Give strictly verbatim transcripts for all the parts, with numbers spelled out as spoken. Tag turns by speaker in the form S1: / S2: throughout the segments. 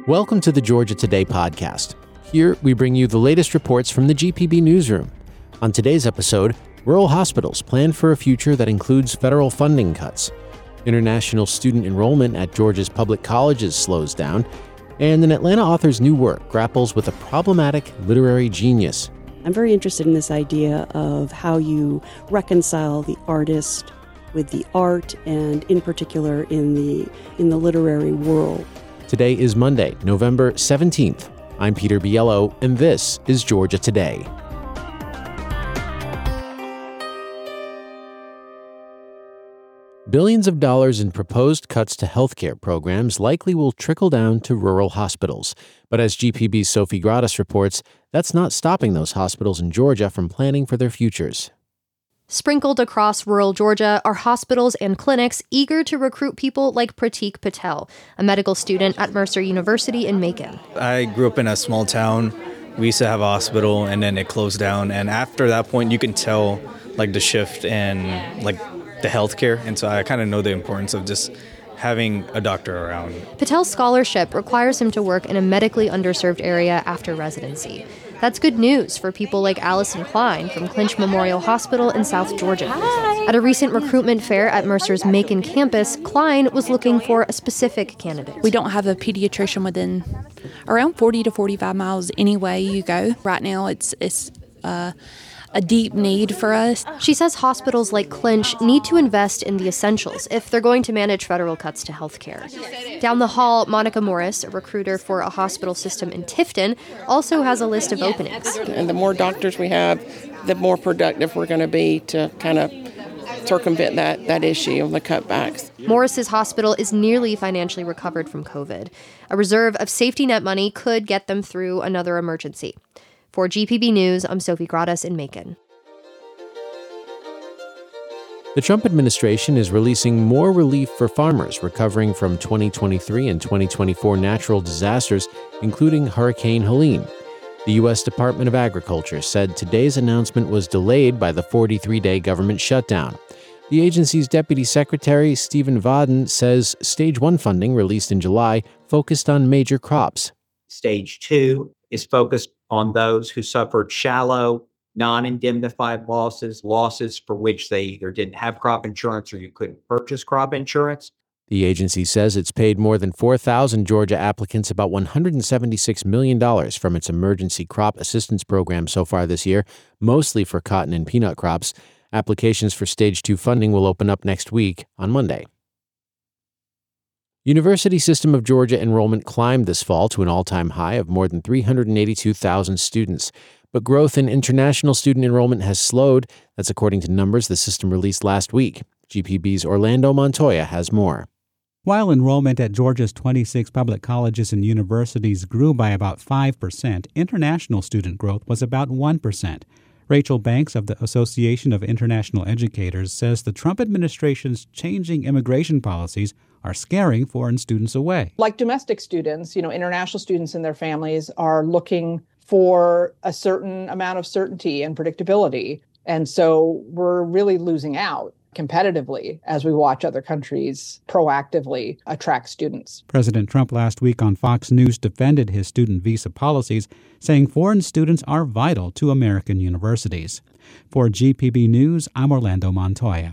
S1: Welcome to the Georgia Today podcast. Here, we bring you the latest reports from the G P B newsroom. On today's episode, rural hospitals plan for a future that includes federal funding cuts. International student enrollment at Georgia's public colleges slows down, and an Atlanta author's new work grapples with a problematic literary genius.
S2: I'm very interested in this idea of how you reconcile the artist with the art, and in particular in the in the literary world.
S1: Today is Monday, November seventeenth. I'm Peter Biello, and this is Georgia Today. Billions of dollars in proposed cuts to healthcare programs likely will trickle down to rural hospitals. But as G P B's Sophie Gradas reports, that's not stopping those hospitals in Georgia from planning for their futures.
S3: Sprinkled across rural Georgia are hospitals and clinics eager to recruit people like Pratik Patel, a medical student at Mercer University in Macon.
S4: I grew up in a small town. We used to have a hospital, and then it closed down. And after that point, you can tell like the shift in like the healthcare. And so I kind of know the importance of just having a doctor around.
S3: Patel's scholarship requires him to work in a medically underserved area after residency. That's good news for people like Allison Klein from Clinch Memorial Hospital in South Georgia. At a recent recruitment fair at Mercer's Macon campus, Klein was looking for a specific candidate.
S5: We don't have a pediatrician within around forty to forty-five miles any way you go. Right now, it's it's uh, a deep need for us.
S3: She says hospitals like Clinch need to invest in the essentials if they're going to manage federal cuts to health care. Down the hall, Monica Morris, a recruiter for a hospital system in Tifton, also has a list of openings.
S6: And the more doctors we have, the more productive we're going to be to kind of circumvent that, that issue of the cutbacks.
S3: Morris's hospital is nearly financially recovered from COVID. A reserve of safety net money could get them through another emergency. For G P B News, I'm Sophie Gradas in Macon.
S1: The Trump administration is releasing more relief for farmers recovering from twenty twenty-three and twenty twenty-four natural disasters, including Hurricane Helene. The U S Department of Agriculture said today's announcement was delayed by the forty-three day government shutdown. The agency's Deputy Secretary, Stephen Vaden, says Stage one funding released in July focused on major crops.
S7: Stage two is focused on those who suffered shallow, non-indemnified losses, losses for which they either didn't have crop insurance or you couldn't purchase crop insurance.
S1: The agency says it's paid more than four thousand Georgia applicants about one hundred seventy-six million dollars from its emergency crop assistance program so far this year, mostly for cotton and peanut crops. Applications for Stage two funding will open up next week on Monday. University System of Georgia enrollment climbed this fall to an all-time high of more than three hundred eighty-two thousand students. But growth in international student enrollment has slowed. That's according to numbers the system released last week. G P B's Orlando Montoya has more.
S8: While enrollment at Georgia's twenty-six public colleges and universities grew by about five percent, international student growth was about one percent. Rachel Banks of the Association of International Educators says the Trump administration's changing immigration policies are scaring foreign students away.
S9: Like domestic students, you know, international students and their families are looking for a certain amount of certainty and predictability. And so we're really losing out competitively as we watch other countries proactively attract students.
S8: President Trump last week on Fox News defended his student visa policies, saying foreign students are vital to American universities. For G P B News, I'm Orlando Montoya.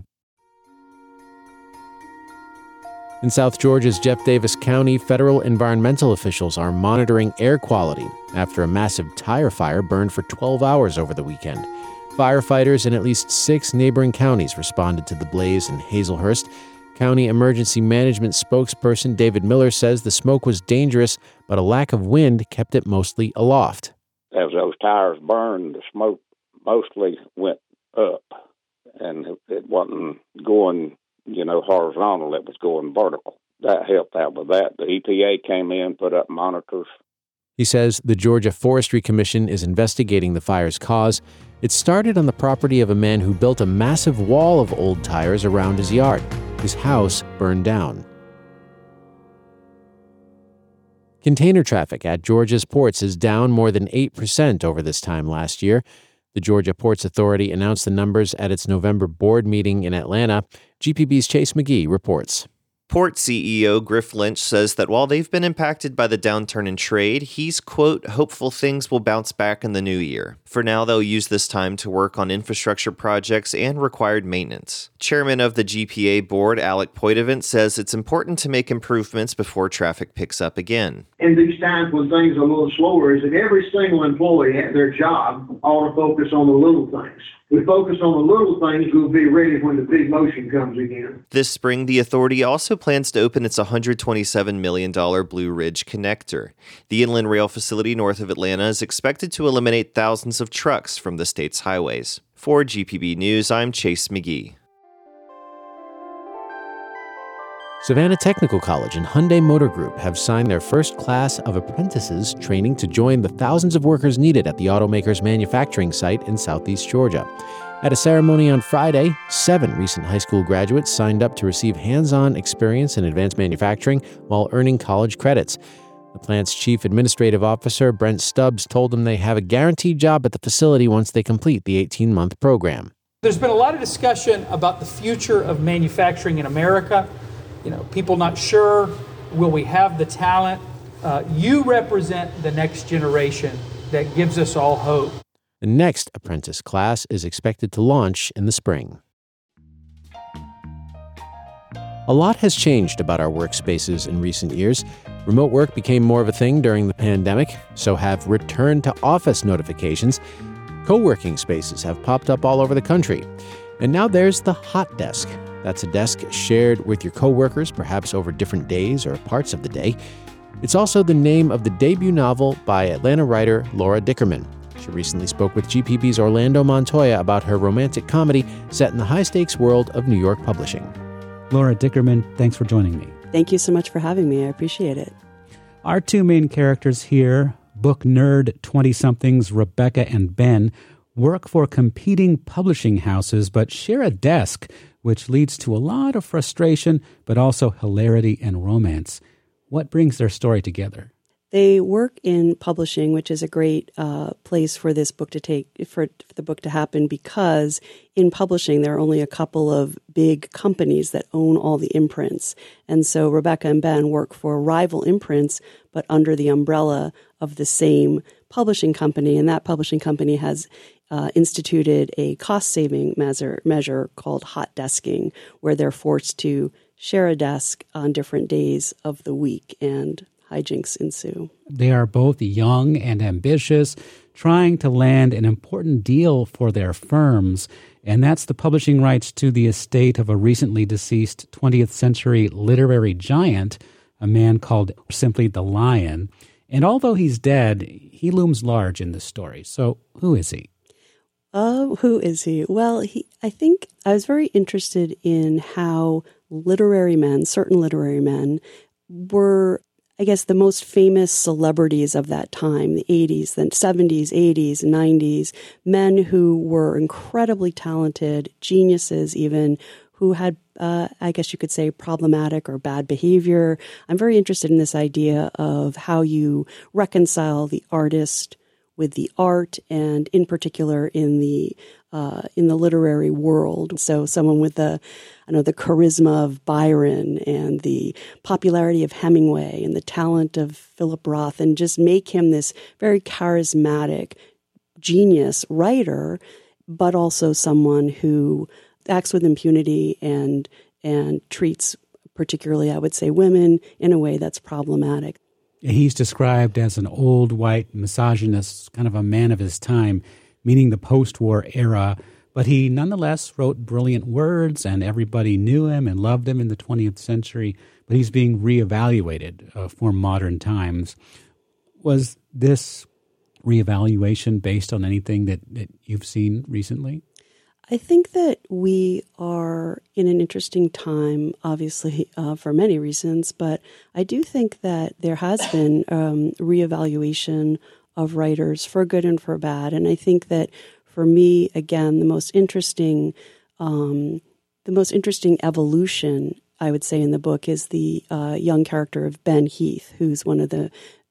S1: In South Georgia's Jeff Davis County, federal environmental officials are monitoring air quality after a massive tire fire burned for twelve hours over the weekend. Firefighters in at least six neighboring counties responded to the blaze in Hazelhurst. County Emergency Management spokesperson David Miller says the smoke was dangerous, but a lack of wind kept it mostly aloft.
S10: As those tires burned, the smoke mostly went up, and it wasn't going, you know, horizontal, it was going vertical. That helped out with that. The E P A came in, put up monitors.
S1: He says the Georgia Forestry Commission is investigating the fire's cause. It started on the property of a man who built a massive wall of old tires around his yard. His house burned down. Container traffic at Georgia's ports is down more than eight percent over this time last year. The Georgia Ports Authority announced the numbers at its November board meeting in Atlanta. G P B's Chase McGee reports.
S11: Port C E O Griff Lynch says that while they've been impacted by the downturn in trade, he's, quote, hopeful things will bounce back in the new year. For now, they'll use this time to work on infrastructure projects and required maintenance. Chairman of the G P A board, Alec Poitevent, says it's important to make improvements before traffic picks up again.
S12: In these times when things are a little slower, is that every single employee at their job ought to focus on the little things. We focus on the little things, we'll be ready when the big motion comes again.
S11: This spring, the authority also plans to open its one hundred twenty-seven million dollars Blue Ridge Connector. The inland rail facility north of Atlanta is expected to eliminate thousands of trucks from the state's highways. For G P B News, I'm Chase McGee.
S1: Savannah Technical College and Hyundai Motor Group have signed their first class of apprentices training to join the thousands of workers needed at the automaker's manufacturing site in southeast Georgia. At a ceremony on Friday, seven recent high school graduates signed up to receive hands-on experience in advanced manufacturing while earning college credits. The plant's chief administrative officer, Brent Stubbs, told them they have a guaranteed job at the facility once they complete the eighteen-month program.
S13: There's been a lot of discussion about the future of manufacturing in America. You know, people not sure, will we have the talent? Uh, you represent the next generation that gives us all hope.
S1: The next apprentice class is expected to launch in the spring. A lot has changed about our workspaces in recent years. Remote work became more of a thing during the pandemic, so have return to office notifications. Co-working spaces have popped up all over the country. And now there's the hot desk. That's a desk shared with your coworkers, perhaps over different days or parts of the day. It's also the name of the debut novel by Atlanta writer Laura Dickerman. She recently spoke with G P B's Orlando Montoya about her romantic comedy set in the high-stakes world of New York publishing.
S8: Laura Dickerman, thanks for joining me.
S2: Thank you so much for having me. I appreciate it.
S8: Our two main characters here, book nerd twenty-somethings Rebecca and Ben, work for competing publishing houses but share a desk, which leads to a lot of frustration, but also hilarity and romance. What brings their story together?
S2: They work in publishing, which is a great uh, place for this book to take, for the book to happen, because in publishing, there are only a couple of big companies that own all the imprints. And so Rebecca and Ben work for rival imprints, but under the umbrella of the same publishing company. And that publishing company has uh, instituted a cost-saving measure, measure called hot desking, where they're forced to share a desk on different days of the week, and hijinks ensue.
S8: They are both young and ambitious, trying to land an important deal for their firms, and that's the publishing rights to the estate of a recently deceased twentieth century literary giant, a man called simply the Lion. And although he's dead, he looms large in this story. So who is he?
S2: Uh, who is he? Well, he, I think I was very interested in how literary men, certain literary men, were, I guess, the most famous celebrities of that time, the eighties, the seventies, eighties, nineties, men who were incredibly talented, geniuses even, who had, uh, I guess you could say, problematic or bad behavior. I'm very interested in this idea of how you reconcile the artist with the art, and in particular in the uh, in the literary world. So someone with the, I know, the charisma of Byron and the popularity of Hemingway and the talent of Philip Roth, and just make him this very charismatic, genius writer, but also someone who acts with impunity and and treats, particularly, I would say, women in a way that's problematic.
S8: He's described as an old, white, misogynist, kind of a man of his time, meaning the post-war era. But he nonetheless wrote brilliant words, and everybody knew him and loved him in the twentieth century. But he's being reevaluated uh, for modern times. Was this reevaluation based on anything that, that you've seen recently?
S2: I think that we are in an interesting time, obviously, uh, for many reasons, but I do think that there has been um, reevaluation of writers for good and for bad. And I think that for me, again, the most interesting, um, the most interesting evolution, I would say, in the book is the uh, young character of Ben Heath, who's one of the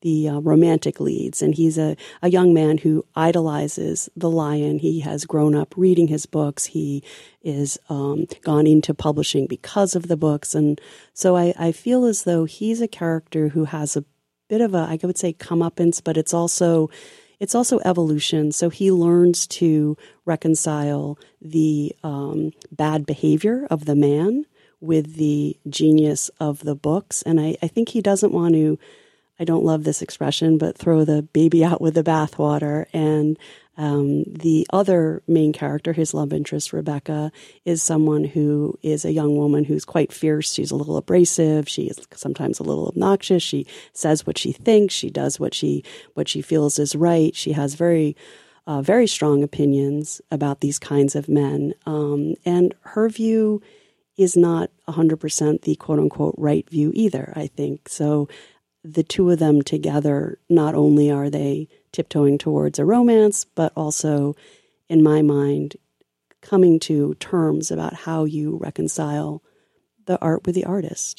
S2: the uh, romantic leads. And he's a, a young man who idolizes the Lion. He has grown up reading his books. He is um, gone into publishing because of the books. And so I, I feel as though he's a character who has a bit of a, I would say, comeuppance, but it's also it's also evolution. So he learns to reconcile the um, bad behavior of the man with the genius of the books. And I, I think he doesn't want to, I don't love this expression, but throw the baby out with the bathwater. And um, the other main character, his love interest, Rebecca, is someone who is a young woman who's quite fierce. She's a little abrasive. She is sometimes a little obnoxious. She says what she thinks. She does what she what she feels is right. She has very, uh, very strong opinions about these kinds of men. Um, and her view is not one hundred percent the quote-unquote right view either, I think. So the two of them together, not only are they tiptoeing towards a romance, but also, in my mind, coming to terms about how you reconcile the art with the artist.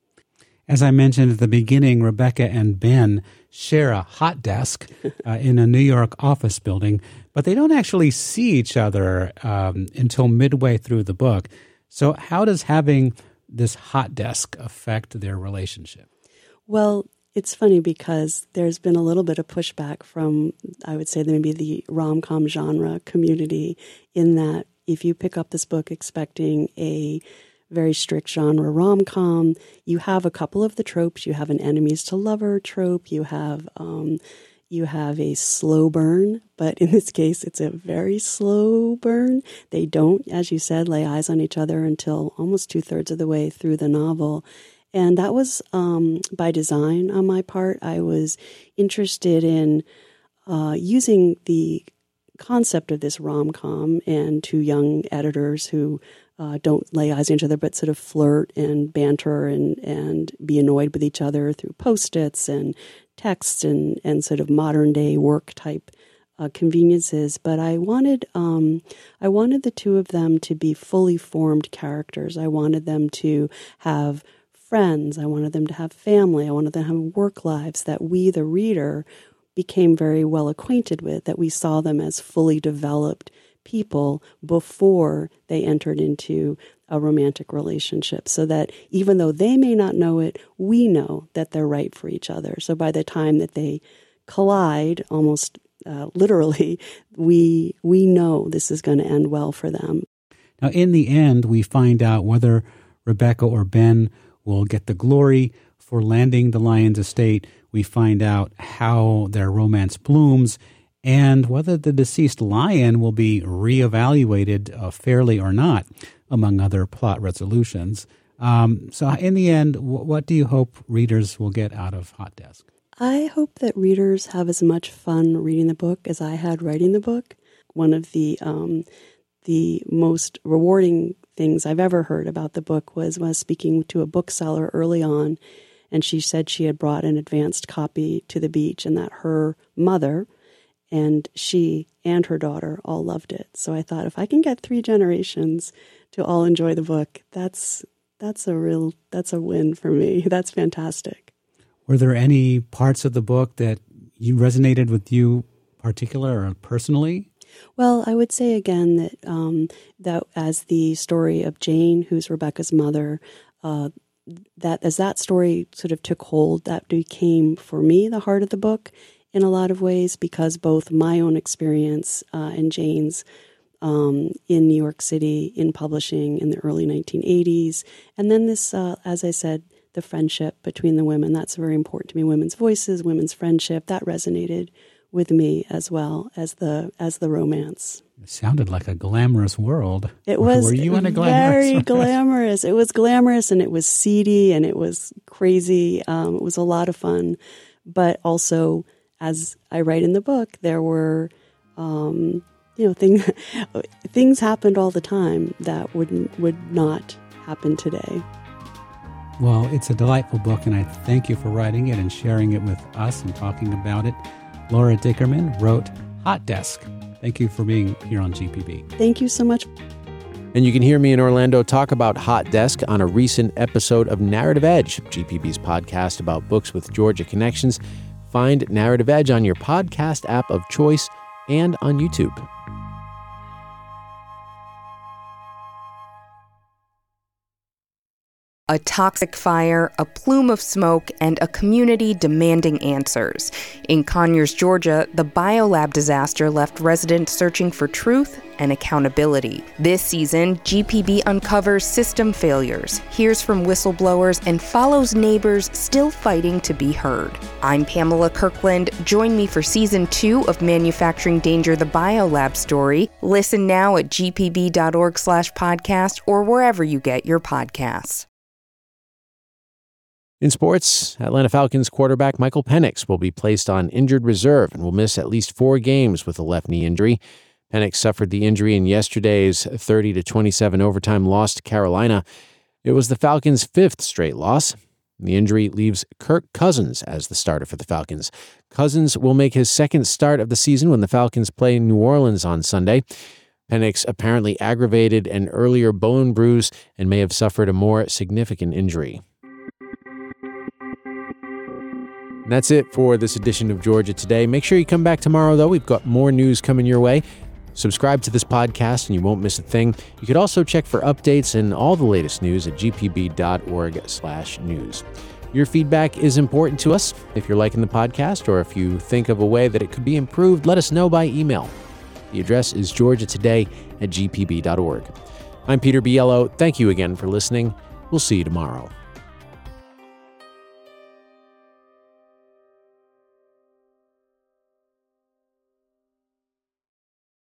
S8: As I mentioned at the beginning, Rebecca and Ben share a hot desk uh, in a New York office building, but they don't actually see each other um, until midway through the book. So how does having this hot desk affect their relationship?
S2: Well, it's funny because there's been a little bit of pushback from, I would say, maybe the rom-com genre community, in that if you pick up this book expecting a very strict genre rom-com, you have a couple of the tropes. You have an enemies to lover trope. You have um, you have a slow burn, but in this case, it's a very slow burn. They don't, as you said, lay eyes on each other until almost two-thirds of the way through the novel. And that was um, by design on my part. I was interested in uh, using the concept of this rom-com and two young editors who uh, don't lay eyes on each other but sort of flirt and banter and, and be annoyed with each other through Post-its and texts and, and sort of modern-day work-type uh, conveniences. But I wanted um, I wanted the two of them to be fully formed characters. I wanted them to have friends. I wanted them to have family. I wanted them to have work lives that we, the reader, became very well acquainted with, that we saw them as fully developed people before they entered into a romantic relationship, so that even though they may not know it, we know that they're right for each other. So by the time that they collide, almost uh, literally, we we know this is going to end well for them.
S8: Now, in the end, we find out whether Rebecca or Ben will get the glory for landing the Lion's estate. We find out how their romance blooms and whether the deceased lion will be reevaluated uh, fairly or not, among other plot resolutions. Um, so in the end, w- what do you hope readers will get out of Hot Desk?
S2: I hope that readers have as much fun reading the book as I had writing the book. One of the um, the most rewarding things I've ever heard about the book was when I was speaking to a bookseller early on, and she said she had brought an advanced copy to the beach and that her mother and she and her daughter all loved it. So I thought, if I can get three generations to all enjoy the book, that's that's a real that's a win for me. That's fantastic.
S8: Were there any parts of the book that you resonated with you particular or personally?
S2: Well, I would say again that um, that as the story of Jane, who's Rebecca's mother, uh, that as that story sort of took hold, that became for me the heart of the book in a lot of ways, because both my own experience uh, and Jane's um, in New York City in publishing in the early nineteen eighties, and then this, uh, as I said, the friendship between the women, that's very important to me. Women's voices, women's friendship, that resonated with me as well as the as the romance.
S8: It sounded like a glamorous world.
S2: It was
S8: Were you in a glamorous
S2: very
S8: world?
S2: glamorous. It was glamorous, and it was seedy, and it was crazy. Um, it was a lot of fun, but also, as I write in the book, there were, um, you know, things things happened all the time that would would not happen today.
S8: Well, it's a delightful book, and I thank you for writing it and sharing it with us and talking about it. Laura Dickerman wrote Hot Desk. Thank you for being here on G P B.
S2: Thank you so much.
S1: And you can hear me in Orlando talk about Hot Desk on a recent episode of Narrative Edge, G P B's podcast about books with Georgia connections. Find Narrative Edge on your podcast app of choice and on YouTube.
S14: A toxic fire, a plume of smoke, and a community demanding answers. In Conyers, Georgia, the biolab disaster left residents searching for truth and accountability. This season, G P B uncovers system failures, hears from whistleblowers, and follows neighbors still fighting to be heard. I'm Pamela Kirkland. Join me for season two of Manufacturing Danger, the biolab story. Listen now at g p b dot org slash podcast or wherever you get your podcasts.
S1: In sports, Atlanta Falcons quarterback Michael Penix will be placed on injured reserve and will miss at least four games with a left knee injury. Penix suffered the injury in yesterday's thirty to twenty-seven overtime loss to Carolina. It was the Falcons' fifth straight loss. The injury leaves Kirk Cousins as the starter for the Falcons. Cousins will make his second start of the season when the Falcons play New Orleans on Sunday. Penix apparently aggravated an earlier bone bruise and may have suffered a more significant injury. And that's it for this edition of Georgia Today. Make sure you come back tomorrow, though. We've got more news coming your way. Subscribe to this podcast and you won't miss a thing. You could also check for updates and all the latest news at g p b dot org slash news. Your feedback is important to us. If you're liking the podcast or if you think of a way that it could be improved, let us know by email. The address is georgia today at g p b dot org. I'm Peter Biello. Thank you again for listening. We'll see you tomorrow.